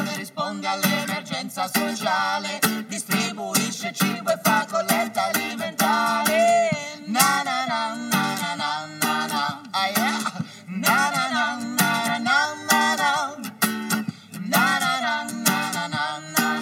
regione risponde all'emergenza sociale, distribuisce cibo e fa colletta alimentare. Na na na na na na na na, ah yeah. Na na na na na na na, na na na na na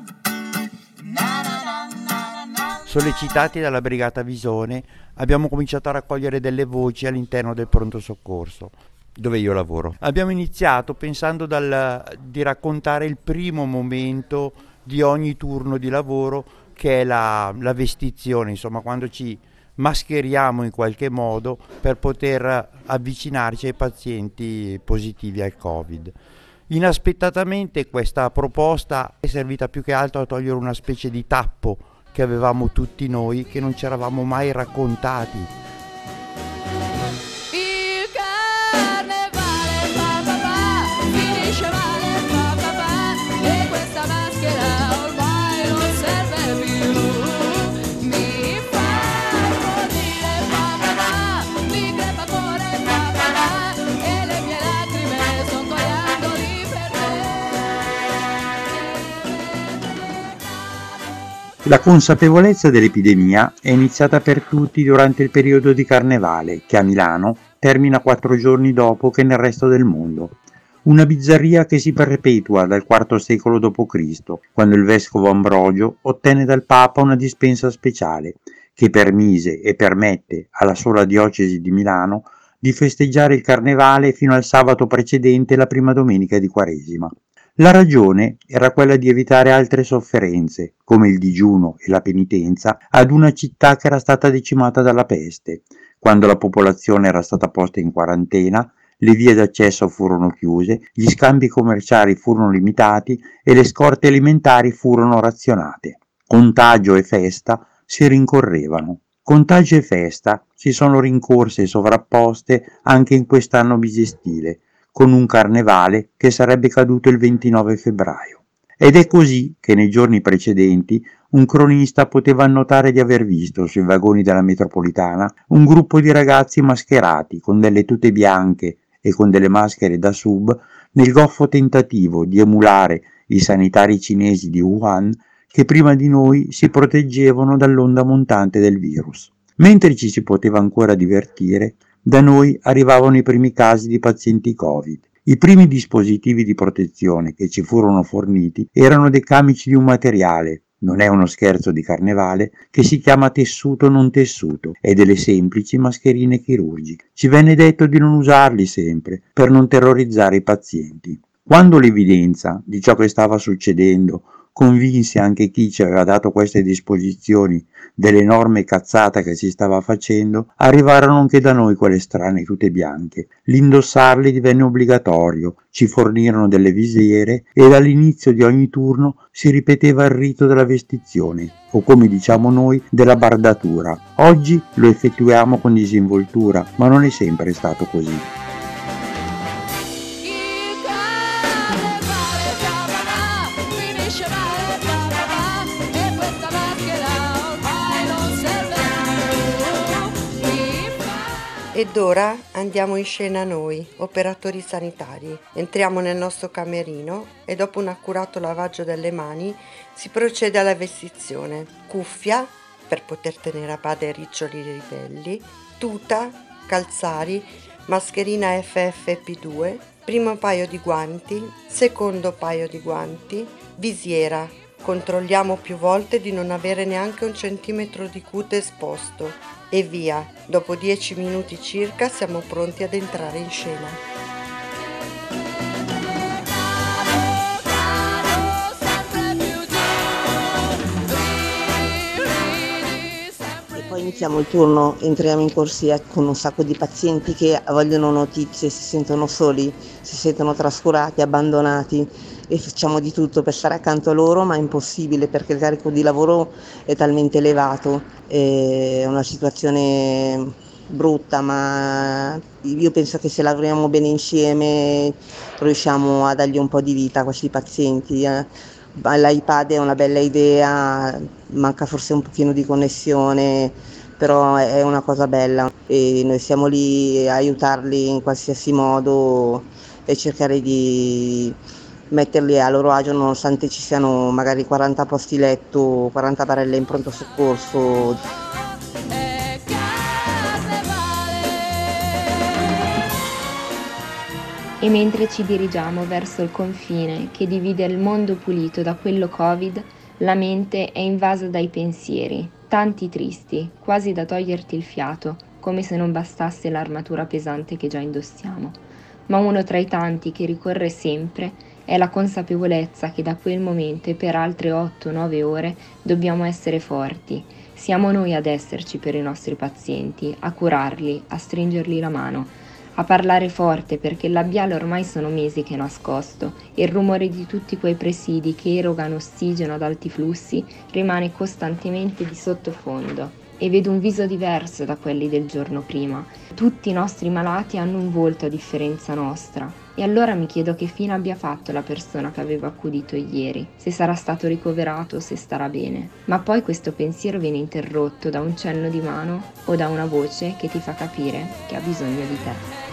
na na. Sollecitati dalla Brigata Visone, abbiamo cominciato a raccogliere delle voci all'interno del pronto soccorso, dove io lavoro. Abbiamo iniziato pensando di raccontare il primo momento di ogni turno di lavoro, che è la vestizione, insomma, quando ci mascheriamo in qualche modo per poter avvicinarci ai pazienti positivi al Covid. Inaspettatamente questa proposta è servita più che altro a togliere una specie di tappo che avevamo tutti noi, che non ci eravamo mai raccontati. Il carnevale papà finisce male papà e questa maschera ormai non serve più. Mi fa morire papà, mi crepa cuore papà e le mie lacrime son goiandoli per La consapevolezza dell'epidemia è iniziata per tutti durante il periodo di Carnevale, che a Milano termina 4 giorni dopo che nel resto del mondo. Una bizzarria che si perpetua dal IV secolo d.C., quando il vescovo Ambrogio ottenne dal Papa una dispensa speciale che permise e permette alla sola diocesi di Milano di festeggiare il Carnevale fino al sabato precedente la prima domenica di Quaresima. La ragione era quella di evitare altre sofferenze, come il digiuno e la penitenza, ad una città che era stata decimata dalla peste. Quando la popolazione era stata posta in quarantena, le vie d'accesso furono chiuse, gli scambi commerciali furono limitati e le scorte alimentari furono razionate. Contagio e festa si rincorrevano. Contagio e festa si sono rincorse e sovrapposte anche in quest'anno bisestile, con un carnevale che sarebbe caduto il 29 febbraio. Ed è così che nei giorni precedenti un cronista poteva annotare di aver visto sui vagoni della metropolitana un gruppo di ragazzi mascherati con delle tute bianche e con delle maschere da sub nel goffo tentativo di emulare i sanitari cinesi di Wuhan che prima di noi si proteggevano dall'onda montante del virus. Mentre ci si poteva ancora divertire, da noi arrivavano i primi casi di pazienti Covid. I primi dispositivi di protezione che ci furono forniti erano dei camici di un materiale, non è uno scherzo di carnevale, che si chiama tessuto non tessuto, e delle semplici mascherine chirurgiche. Ci venne detto di non usarli sempre, per non terrorizzare i pazienti. Quando l'evidenza di ciò che stava succedendo convinse anche chi ci aveva dato queste disposizioni dell'enorme cazzata che si stava facendo, arrivarono anche da noi quelle strane tute bianche. L'indossarli divenne obbligatorio, ci fornirono delle visiere e dall'inizio di ogni turno si ripeteva il rito della vestizione, o come diciamo noi, della bardatura. Oggi lo effettuiamo con disinvoltura, ma non è sempre stato così. Ed ora andiamo in scena noi, operatori sanitari. Entriamo nel nostro camerino e dopo un accurato lavaggio delle mani si procede alla vestizione. Cuffia, per poter tenere a bada i riccioli ribelli, tuta, calzari, mascherina FFP2, primo paio di guanti, secondo paio di guanti, visiera. Controlliamo più volte di non avere neanche 1 centimetro di cute esposto. E via, dopo 10 minuti circa siamo pronti ad entrare in scena. E poi iniziamo il turno, entriamo in corsia con un sacco di pazienti che vogliono notizie, si sentono soli, si sentono trascurati, abbandonati e facciamo di tutto per stare accanto a loro, ma è impossibile perché il carico di lavoro è talmente elevato. È una situazione brutta, ma io penso che se lavoriamo bene insieme riusciamo a dargli un po' di vita a questi pazienti. L'iPad è una bella idea, manca forse un pochino di connessione, però è una cosa bella e noi siamo lì a aiutarli in qualsiasi modo e cercare di metterli a loro agio nonostante ci siano magari 40 posti letto, 40 barelle in pronto soccorso. È carnevale. E mentre ci dirigiamo verso il confine che divide il mondo pulito da quello Covid, la mente è invasa dai pensieri, tanti tristi, quasi da toglierti il fiato, come se non bastasse l'armatura pesante che già indossiamo. Ma uno tra i tanti che ricorre sempre è la consapevolezza che da quel momento e per altre 8-9 ore dobbiamo essere forti. Siamo noi ad esserci per i nostri pazienti, a curarli, a stringergli la mano, a parlare forte perché il labiale ormai sono mesi che è nascosto e il rumore di tutti quei presidi che erogano ossigeno ad alti flussi rimane costantemente di sottofondo. E vedo un viso diverso da quelli del giorno prima. Tutti i nostri malati hanno un volto a differenza nostra. E allora mi chiedo che fine abbia fatto la persona che avevo accudito ieri, se sarà stato ricoverato o se starà bene. Ma poi questo pensiero viene interrotto da un cenno di mano o da una voce che ti fa capire che ha bisogno di te.